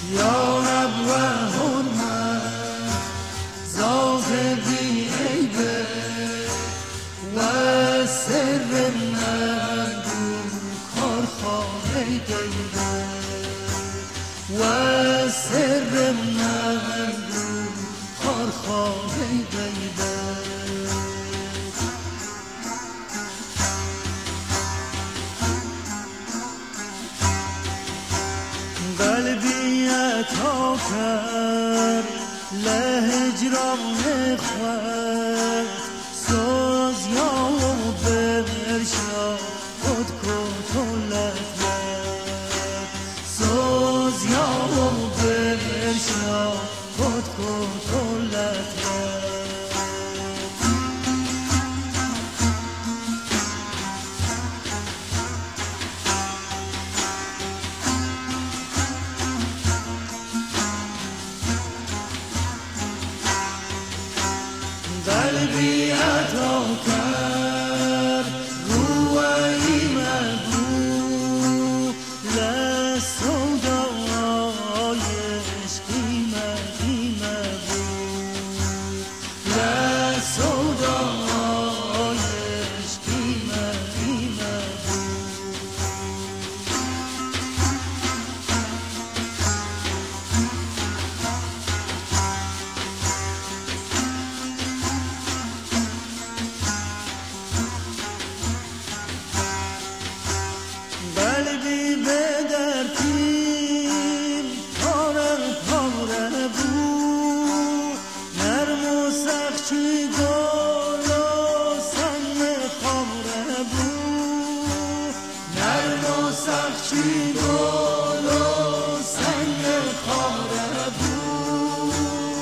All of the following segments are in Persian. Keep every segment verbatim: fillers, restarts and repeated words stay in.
یا رب و حرمت ذات بی عیبه و سر مردم کارخانه غیبه و سر مردم کارخانه غیبه قلبی عطا کرد لهجران خود ساز یا برشا خود کتولت ساز یا برشا خود کتولت قلبی عطا کرد روی مگو لسودای عشقی مگی مگو لسودای عشقی مگی مگو قلبی به درتیم پاره پاره بود نرم و سخچی گل و سن خاره بود نرم و سخچی گل و سن خاره بود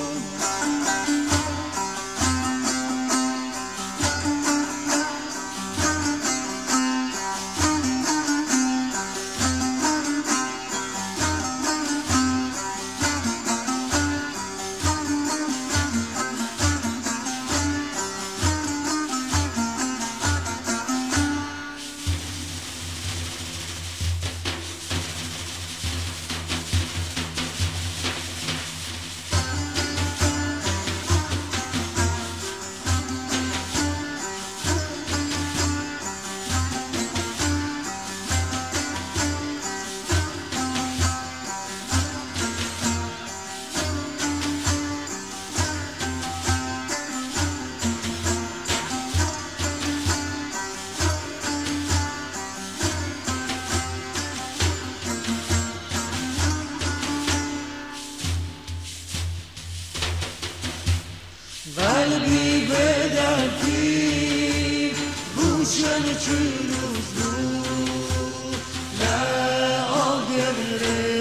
قلبی به دردی روشن چی روز بود لعاگرش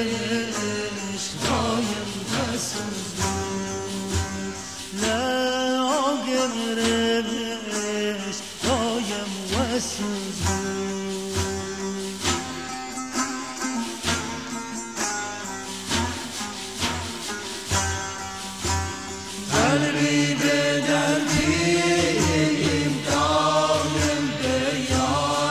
دایم بسوز بود لعاگرش دایم وسوز بود قلبی به دردیم دایم به یاد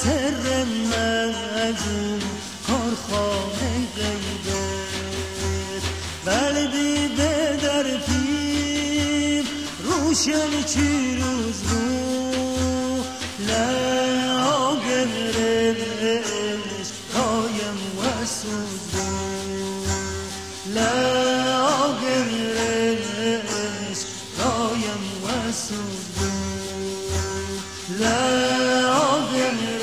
سر مجون کارخانه غیبت قلبی به در پیم روشن چی روز رو لعا گرش قایم و سوز رو لعا گرش قایم و سوز رو لعا گرش